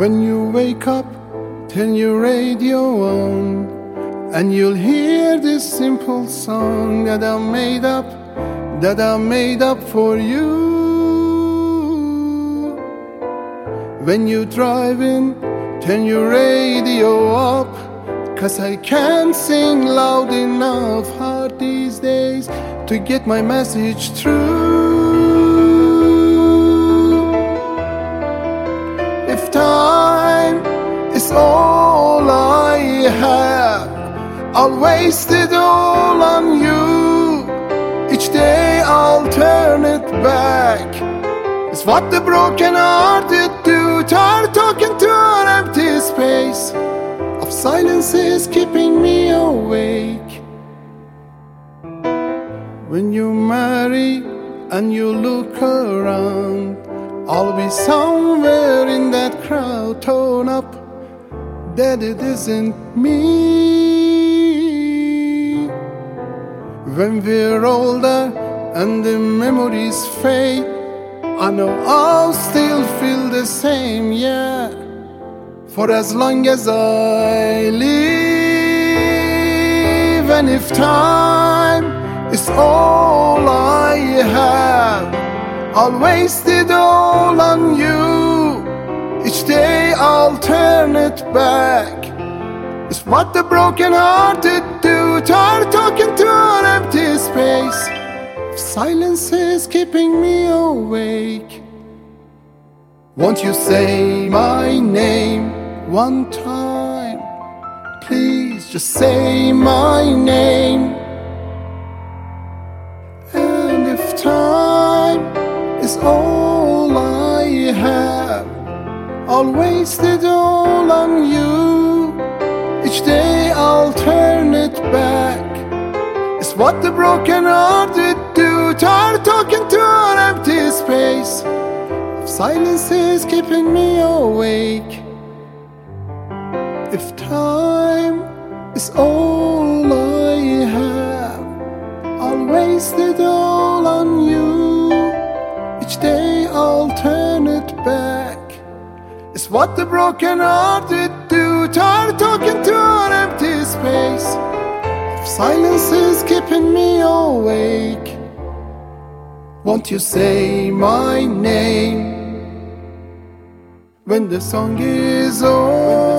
When you wake up, turn your radio on, and you'll hear this simple song that I made up for you. When you're driving, turn your radio up, 'cause I can't sing loud enough hard these days to get my message through. If time is all I have, I'll waste it all on you. Each day I'll turn it back. It's what the broken-hearted do. Tired talking to an empty space of silence is keeping me awake. When you marry and you look around, I'll be somewhere in that crowd, torn up that it isn't me. When we're older and the memories fade, I know I'll still feel the same, yeah, for as long as I live. And if time is all I have, I'll waste it all on you. Each day I'll turn it back. It's what the broken-hearted do. Tired talking to an empty space. Silence is keeping me awake. Won't you say my name one time? Please just say my name. And if time is all I have, I'll waste it all on you. Each day I'll turn it back. It's what the broken-hearted do. Tired talking to an empty space. Silence is keeping me awake. If time is all I have, I'll waste it all on you. Each day I'll turn it back. It's what the broken-hearted do. Tired talking to an empty space. Silence is keeping me awake. Won't you say my name when the song is over?